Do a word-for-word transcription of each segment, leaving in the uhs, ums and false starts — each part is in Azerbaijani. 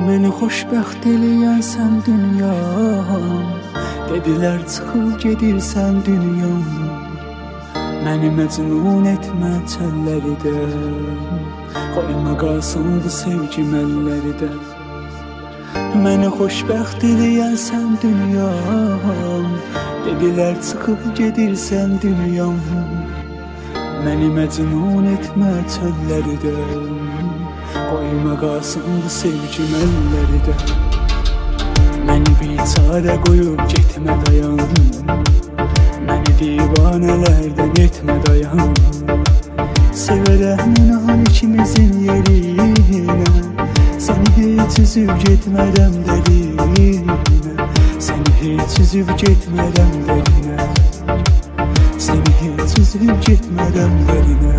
Məni xoşbəxt eləyən sən dünyam, dedilər çıxıb gedirsən dünyam. Məni məcnun etmə çəlləridən, qoyma qalsındı sevgim əlləridə. Məni xoşbəxt eləyən sən dünyam, dedilər çıxıb gedirsən dünyam. Məni məcnun etmə çölləridən, qoyma qalsındı sevgim əlləridə. Məni biçarə qoyub getmə dayan, məni divanələrdən etmə dayan. Sevərəm inan ikimizin yerinə, səni heç üzüb getmərəm dərinə. Səni heç üzüb getmərəm dərinə, səni heç üzüb getmərəm dərinə.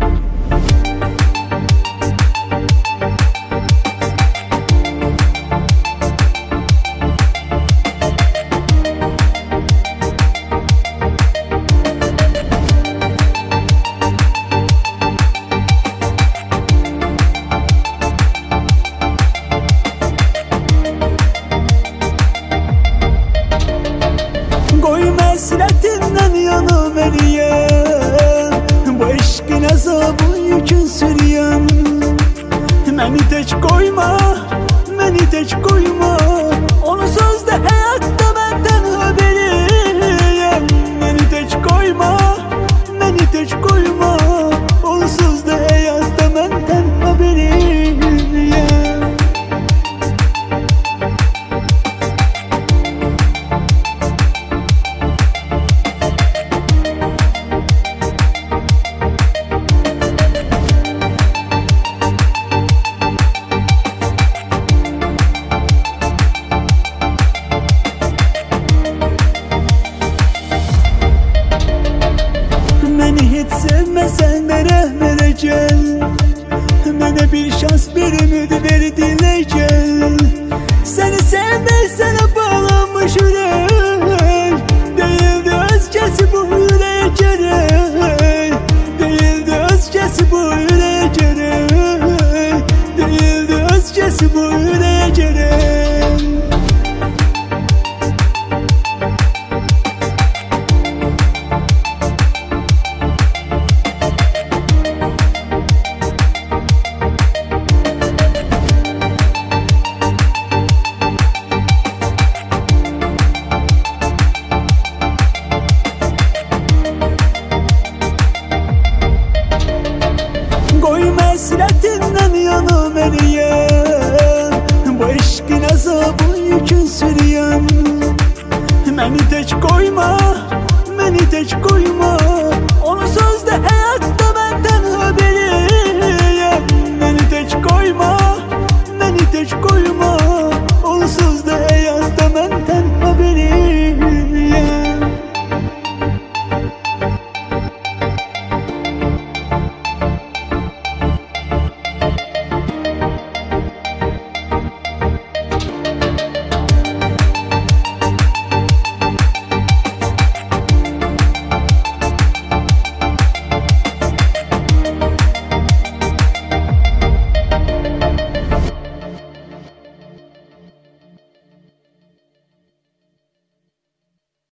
Həsrətindən yanım eləyəm, bu eşqin əzabı yükün sürüyəm. Məni tək qoyma, məni tək qoyma, onsuz da həyatda məndən haberiyəm. Məni tək qoyma, məni tək qoyma, onsuz da həyatda məndən haberiyəm. Məni heç sevməsən də rəhm elə gəl, mənə bir şans, bir ümid ver, dilə gəl. Səni sevmək sənə bağlanmış ürək, deyildi özgəsi bu ürəyə gərək. Deyildi özgəsi bu ürəyə gərək, deyildi özgəsi bu ürəyə gərək. Həsrətindən yanım eləyəm, bu eşqin əzabı yükün sürüyəm. Məni tək qoyma, məni tək qoyma,